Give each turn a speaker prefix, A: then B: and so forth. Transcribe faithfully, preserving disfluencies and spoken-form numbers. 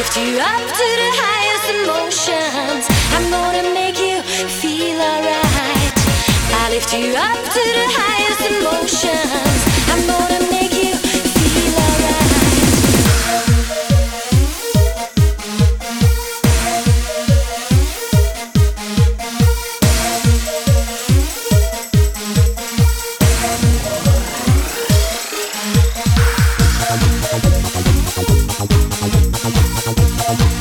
A: lift you up to the highest emotions. I'm gonna make you feel alright. I lift you up to the highest emotions. I'm gonna make you feel alright.
B: We'll be right back.